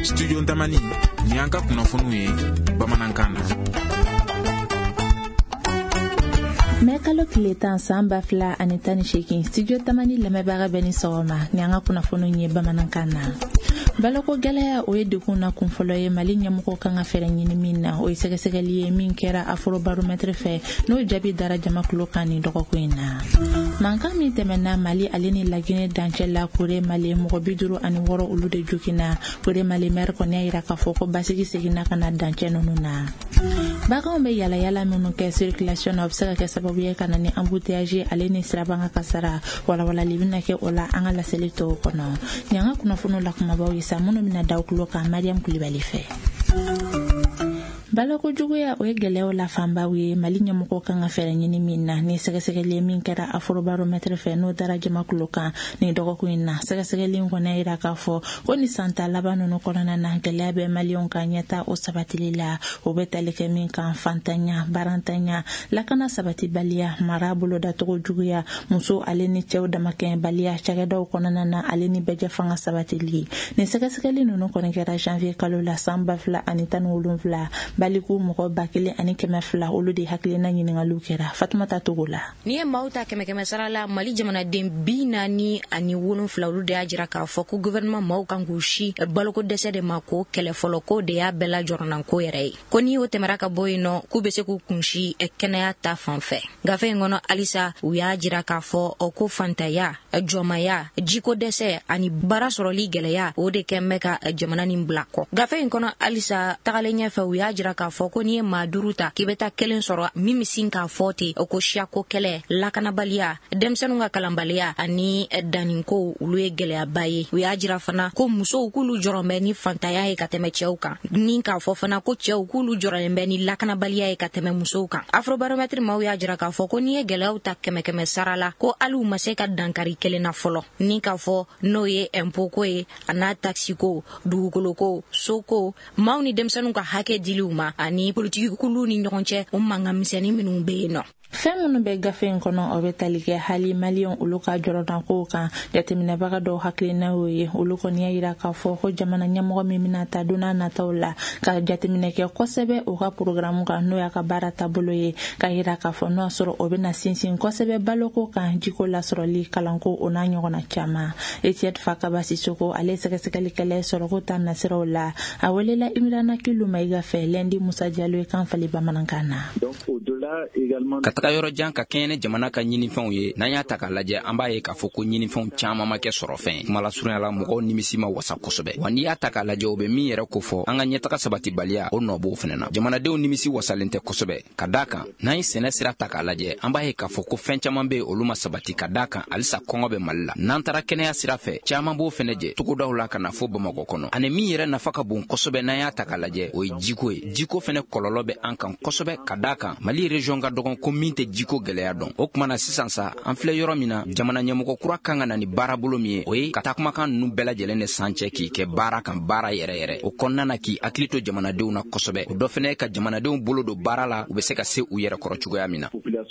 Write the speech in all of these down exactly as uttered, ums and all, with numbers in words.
Studio Tamani ni an ka kunnafoniw ye bamanankan na. Mekalo tile tan san ba fila ani tan ni seegin Studio Tamani lamɛnbaga bɛɛ ni sɔgɔma ni an ka kunnafoniw ye bamanankan na. Baloko gɛlɛya o ye dekun na kunfɔlɔ ye Mali ɲɛmɔgɔ kan ka fɛɛrɛ ɲini min na o ye sɛgɛsɛgɛli ye min kɛra Afrobaromètre fɛ n'o jaabi dara jamatulo kan ni dɔgɔkun in na. Mankan min tɛmɛna Mali ale ni Laginɛ dancɛ la Kore Mali mɔgɔ bi duuru ani wɔɔrɔ olu de jogina. Kore Mali maire kɔni y'a yira k'a fɔ ko basigi seginna ka na dancɛ ninnu na. Baganw bɛ yala yala minnu kɛ circulation na o bɛ se ka kɛ sababu ye ka na ni embouteillage ale ni sirabanga kasara walawalali bɛna kɛ o la an ka laseli tɔw kɔnɔ. Ni an ka kunnafoniw la kumabaw ye sa minnu bɛna da tulo kan Mariam Kulibali fɛ. Baloko juguya o ye gɛlɛyaw la fanbaw ye Mali ɲɛmɔgɔ kan ka fɛɛrɛ ɲini min na ni sɛgɛsɛgɛli min kɛra Afrobaromètre fɛ n'o dara jamatulo kan ni dɔgɔkun in na. Sɛgɛsɛgɛli in kɔni yira k'a fɔ ko ni san ta laban ninnu kɔnɔna na gɛlɛya bɛ Maliyɛnw ka ɲɛta o sabatili la o bɛ tali kɛ min kan fantanya barantanya lakana sabatibaliya mara bolo datogo juguya muso ale ni cɛw damakɛbaliya cakɛdaw kɔnɔna na ale ni bɛjɛ fanga sabatili. Ni sɛgɛsɛgɛli ninnu kɔni kɛra janvier kalo la san ba fila ani tan ni wolonwula baliku mɔgɔ ba kelen ani kɛmɛ fila olu de hakilina ɲininkaliw kɛra. Fatumata Togo la. Ni ye maaw ta kɛmɛ kɛmɛ sara la Mali jamanaden bi naani ani wolonwula olu de y'a jira k'a fɔ ko gouvernement maaw kan k'u si baloko dɛsɛ de ma ko kɛlɛ fɔlɔ ko de y'a bɛɛ la jɔrɔnan ko yɛrɛ ye. Ko ni o tɛmɛra ka bɔ yen nɔ k'u bɛ se k'u kunsi kɛnɛya ta fan fɛ. Gafe in kɔnɔ halisa u y'a jira k'a fɔ o ko fantanya jɔmaya jiko dɛsɛ ani baara sɔrɔli gɛlɛya o de kɛn bɛ ka jamana nin bila kɔ. Gafe in kɔnɔ halisa tagalen ɲɛfɛ u y'a jira k'a fɔ ko ni ye maa duuru ta k'i bɛ taa kelen sɔrɔ min bɛ sin k'a fɔ ten o ko siyako kɛlɛ lakanabaliya denmisɛnninw ka kalanbaliya ani danninko olu ye gɛlɛyaba ye. U y'a jira fana ko musow k'olu jɔrɔn bɛ ni fantanya ye ka tɛmɛ cɛw kan ni k'a fɔ fana ko cɛw k'olu jɔrɔlen bɛ ni lakanabaliya ye ka tɛmɛ musow kan. Afrobaromètre maaw y'a jira k'a fɔ ko ni ye gɛlɛyaw ta kɛmɛ kɛmɛ sara la ko hali u ma se ka dankari kelen na fɔlɔ ni k'a fɔ n'o ye impôt ko ye a n'a taxiko dugukoloko soko maaw ni denmisɛnninw ka hakɛ diliw ma ani politiki kulu ni ɲɔgɔn cɛ o mankan misɛnnin minnu bɛ yen nɔ. Fɛn minnu bɛ gafe in kɔnɔ o bɛ tali kɛ hali Maliyɛnw olu ka jɔrɔnankow kan jateminɛbaga dɔw hakilina y'o ye olu kɔni y'a yira k'a fɔ ko jamana ɲɛmɔgɔ min bɛna ta don n'a nataw la ka jateminɛ kɛ kosɛbɛ o ka programme kan n'o y'a ka baara taabolo ye ka yira k'a fɔ n'o y'a sɔrɔ o bɛna sinsin kosɛbɛ baloko kan jiko lasɔrɔli kalanko o n'a ɲɔgɔnna caman. Etienne Fakaba Sisoko ale sɛgɛsɛgɛlikɛla ye sɔrɔko ta nasiraw la a welela Imrana Kilu Mayiga fɛ Lendi Musa Diallo ye kan fali bamanankan na. Ka taga yɔrɔ jan ka kɛɲɛ ni jamana ka ɲinifɛnw ye n'an y'a ta k'a lajɛ an b'a ye k'a fɔ ko ɲinifɛnw caman ma kɛ sɔrɔ fɛn kuma la surunya la mɔgɔw nimisi ma wasa kosɛbɛ wa n'i y'a ta k'a lajɛ o bɛ min yɛrɛ ko fɔ an ka ɲɛtaga sabatibaliya o nɔ b'o fɛnɛ na. Jamanadenw nimisi wasalen tɛ kosɛbɛ ka d'a kan n'an ye sɛnɛ sira ta k'a lajɛ an b'a ye k'a fɔ ko fɛn caman bɛ olu ma sabati ka d'a kan halisa kɔngɔ bɛ Mali la. N'an taara kɛnɛya sira fɛ caman b'o fɛnɛ jɛ togodaw la ka na fo Bamakɔ kɔnɔ ani min yɛrɛ nafa ka bon kosɛbɛ n'an y'a ta k'a lajɛ o ye jiko ye. Jiko fɛnɛ kɔlɔlɔ bɛ an kan kosɛbɛ ka d'a kan Mali région ka dɔgɔn ko min tɛ jiko gɛlɛya dɔn. O kuma na sisan sa an filɛ yɔrɔ min na jamana ɲɛmɔgɔ kura kan ka na ni baara bolo min ye o ye ka taa kumakan ninnu bɛɛ lajɛlen de sancɛ k'i kɛ baara kan baara yɛrɛ yɛrɛ o kɔnɔna na k'i hakili to jamanadenw na kosɛbɛ o dɔ fɛnɛ ka jamanadenw bolo don baara la u bɛ se ka se u yɛrɛ kɔrɔ cogoya min na.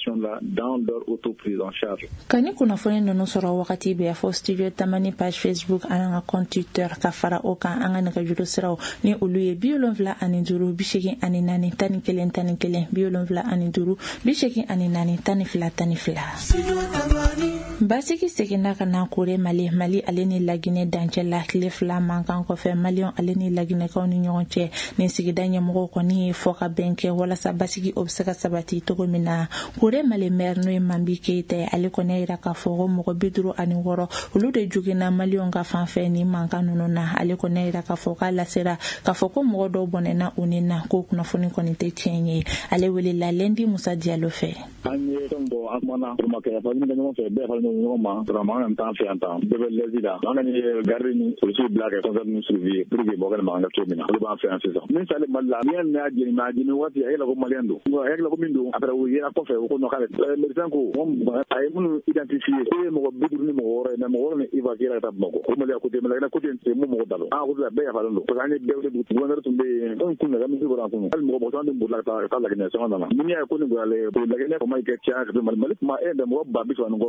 Ka ni kunnafoni ninnu sɔrɔ wagati bɛɛ fɔ Studio Tamani page Facebook an ka compte Twitter ka fara o kan an ka nɛgɛjuru siraw ni olu ye bi wolonwula ani duuru bi seegin ani naani tan ni kelen tan ni kelen bi wolonwula ani duuru bi seegin ani naani tan ni fila tan ni fila. Basigi seginna ka na Kore Mali Mali ale ni Laginɛ dancɛ la tile fila mankan kɔfɛ Maliyɛnw ale ni Laginɛkaw ni ɲɔgɔn cɛ ni sigida ɲɛmɔgɔw kɔni ye fɔ ka bɛn kɛ walasa basigi o bɛ se ka sabati cogo min na. Kore Mali maire n'o ye Mambi Keyita ye ale kɔni y'a jira k'a fɔ ko mɔgɔ bi duuru ani wɔɔrɔ olu de joginna Maliyɛnw ka fanfɛ ni mankan ninnu na ale kɔni y'a jira k'a fɔ k'a lasera k'a fɔ ko mɔgɔ dɔw bɔnɛna u ni na ko kunnafoni kɔni tɛ tiɲɛ ye. Ale welela Lendi Musa Diallo fɛ. An ye fɛn bɔ an kumana kumakɛ fa ɲɔgɔn ɲɔgɔn fɛ bɛɛ fara ɲɔgɔn ma vraiment an t'an fɛ yan tan bɛɛ bɛ lɛsi la an ka ni garde ni policiers bila kɛ concert ni suivi pour que mɔgɔ ma an ka cogo min na olu b'an fɛ yan sisan min sale Mali la ni y'a n'a jeni n'a jeni waati a yɛlɛ ko Malien don a yɛlɛ ko min don après o yera kɔfɛ o ko nɔ k'ale médecin ko a ye minnu identifié e ye mɔgɔ bi duuru ni mɔgɔ wɔɔrɔ ye mais mɔgɔ wɔɔrɔ ni évacué ka taa Bamakɔ o Mali côté mais la côté c'est mu mɔgɔ dalo ah ko la bɛɛ yafalen don parce que an ye bɛɛ de gouverneur tun bɛ yen un kun la misi bɔra kun hali mɔgɔ mɔgɔ tun b'u la ka taa Laginɛ sɔngɔ nana ni y'a ko ni gale ko Laginɛ ko mai kɛ tiɲɛ ka Mali Mali kuma e de mɔgɔ ba bi sɔn ko dun lo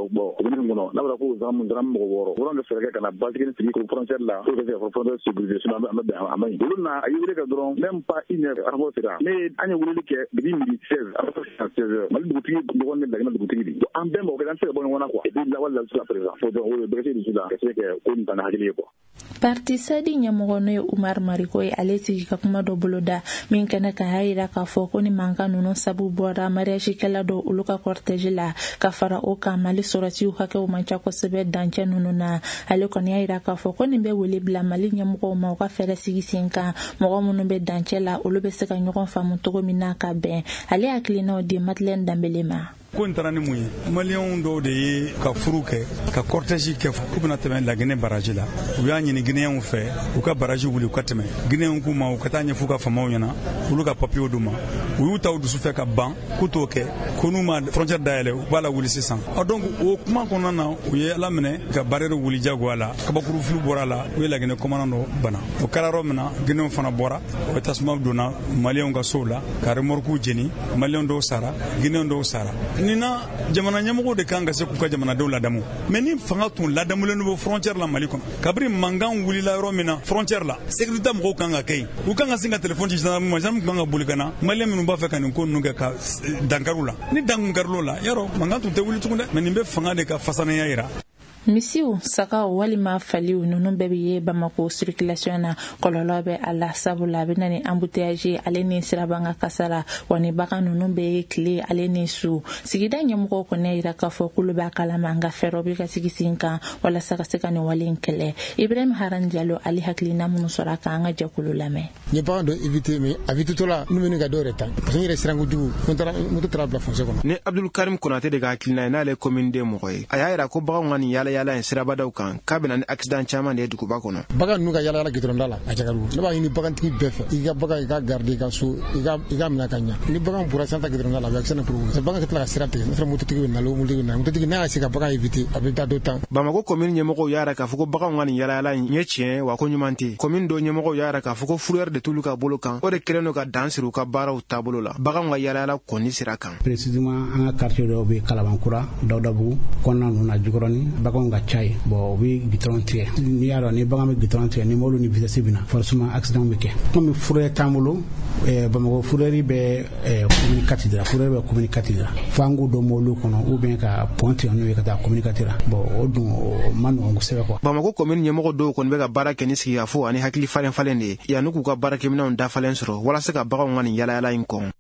bon commune ngono na bala ko zamu ndram mo woro woro nga fere kana basike ni ko frontière la ko ke frontière sécurité suna ma be amay luna ayure ka dron même pas une heure avant cela mais anya wuli ke bi mi seize avant seize heures mal du tigi do wonne la du tigi en ben mo ka tan bon wona quoi et la wala la présent faut donc le bref du là c'est que ko ni tan hakili ko parti sadi nyamugono ye Umar Mariko ye aleti ka kuma do boloda min kana ka hayira ka foko ni manga nuno sabu bora mariage kala do uluka cortege la ka fara o ka mali sorati u hake o mancha ko sebe dancha nuno na ale ko ni hayira ka foko ni be wele bla mali nyamugo ma ka fere sigisinka mo mo no be dancha la ulube se ka nyoko famu to mina ka ben ale aklina o di Madeleine Dambelema ko ntara ni muyi malien do de ka furuke ka cortège ke ko bina teme la Guinée barrage la u ya nyini Guinéen fe u ka barrage wuli ka teme Guinéen ku ma u ka tanya fuka fama nyana ulu ka papier duma u yu taw du su fe ka ban ku to ke ko nu ma frontière daele wala wuli sisan donc o kuma kono na u ye la mene ka barrière wuli jago ala ka bakuru fulu bora la u la Guinée commandant bana o kararo mena Guinéen fana bora o tasma dona malien ka sola ka remorku jeni malien do sara Guinéen do sara nina jamana nyamugo de kanga se ku ka jamana do ladamu meni fanga tun ladamu le nouveau frontière la Mali kono kabri mangan wuli la romina frontière la sécurité mo kanga kay u kanga singa téléphone ci jana mo jam kanga bulikana Mali menu ba fekani ko nunga ka dankarula ni dankarlo la yaro mangan tun te wuli tukunde meni be fanga de ka fasana yaira misiu saka walima faliu nunu bebe ye Bamako circulation na kololobe ala sabula benani embouteillage aleni sirabanga kasara wani baka nunu be clé aleni su sigida nyamuko ko ne ira ka fo kuluba kala manga ferobi ka sigisinka wala saka saka ni walinkele Ibrahim Haran Diallo ali haklina munu soraka anga jakulu lame ni pas de éviter mais éviter to la nu menu ga do reta parce que restaurant du contrat muto trabla fonse kono ne Abdul Karim Konate de ga haklina na le commune de mokoy aya ira ko baga ngani yala yala en sirabadaw kan kabina ni accident chama ne duku bakono baga nu ga yala yala gidron dala a jagaru ne ba ni baga tiki befe iga baga iga garder ga so iga iga mina kanya ni baga pura santa gidron dala avec sana pour se baga ketla sirate ne muto tiki na lo muto na muto tiki na sika baga éviter avec ta d'autant Bamako commune nyemoko yara ka fuko baga ngani yala yala nyechien wa ko nyumanti commune do nyemoko yara ka fuko fleur de tuluka bolokan o de keleno ka dansiru ka baraw tabolo la baga ngwa yala yala koni sirakan précisément en quartier do be Kalabankura Dawdabu konna no na jugoroni baga nga chai bo bi gitron tie ni yaro ni baga me gitron tie ni molu ni vitesse bina forcément accident wike comme fure tamulo e Bamako fureri be communicateur fureri be communicateur fangu do molu kono ou bien ka ponte on we ka communicateur bo odun manu on sebe ko Bamako commune nyemoko do kon be ka baraka ni siya fo ani hakili falen falen de ya nuku ka baraka mina on da falen soro wala se ka baga ngani yala yala inkon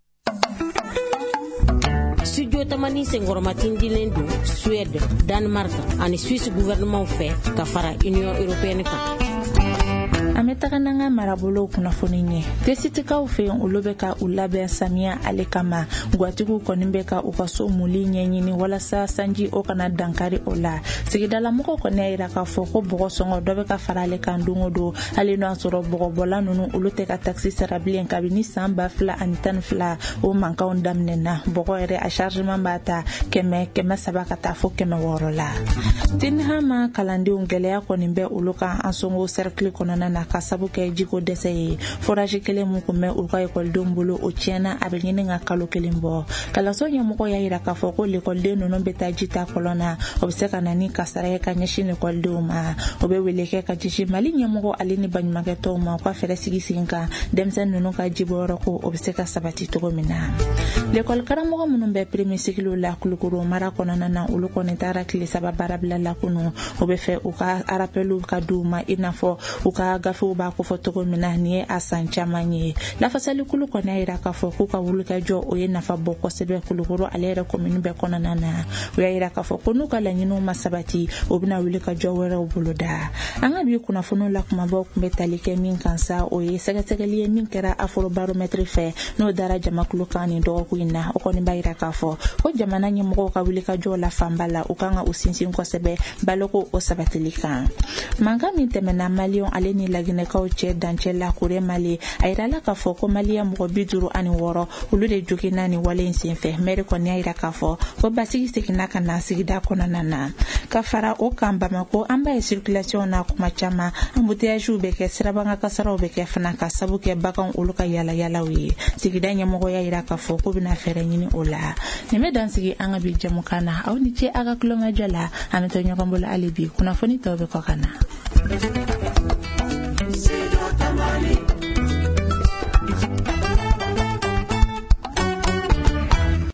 studio tamani sengoromatin dilendu Suède Danemark ani Suisse gouvernement fait ka fara Union européenne ka ametakana marabolo kuna foninye tesitika ufe ulobeka ulabe samia alekama gwatiku konimbeka ukaso mulinye nyini wala sa sanji okana dankari ola sigidala moko kone iraka foko bogo songo dobeka farale kandungo do alino asoro bogo bola nunu uluteka taxi sarablien kabini samba fla antan fla o manka ondamnena bogo ere a chargement bata keme keme sabaka ta fo keme worola tinhama kalandi ungelea konimbe uluka ansongo cercle konana na kasabu ke jiko dese forage kele mu ko me ulka école dombolo o tiena abenyene nga kalo kelimbo kala so nyamuko ya ira ka foko l'école de nono beta jita kolona obseka nani kasara ka nyashine école doma obe weleke ka jishi mali nyamuko alini banyumake to ma kwa fere sigisinka demsen nono ka jiboro ko obseka sabati to gomina l'école karamo mun be premier cycle la kulukuru mara konana na uluko ne tara kile sababara bla la kuno obe fe uka arapelu ka duma inafo uka gafu ba ko fotoko minani asancha manye la fasali kulu kona ira ka foko ka wuluka jo o yena fa boko sebe kulukuru alera commune be kona nana o ira ka foko no kala nyino masabati obina wuluka jo wera obuluda anga bi kuna fono la kuma ba ko metalike min kansa o ye sega sega liye min kera afro barometre fe no daraja makulukani do ko ina o koni ba ira ka fo ko jamana nyi mo ka wuluka jo la fambala ukanga usinsin ko sebe baloko o sabatilika manga mi temena malion aleni lagine ka uche danche la kure mali aira la ka fo ko malia mo biduru ani woro ulude jukina ni wale nsinfe mere ko ni aira ka fo ko basigi sikina kana sigida kona nana ka fara o kan Bamako an b'a ye circulation na kuma caman embouteillage bɛ kɛ sirabanga kasaraw bɛ kɛ fana ka sabu kɛ bagan olu ka yala yalaw ye sigida ɲɛmɔgɔ y'a yira k'a fɔ ko bɛna fɛɛrɛ ɲini o la nin bɛ dansigi an ka bi jamukan na aw ni ce a ka kulomajɔ la an bɛ to ɲɔgɔn bolo hali bi kunnafoni tɔw bɛ kɔ ka na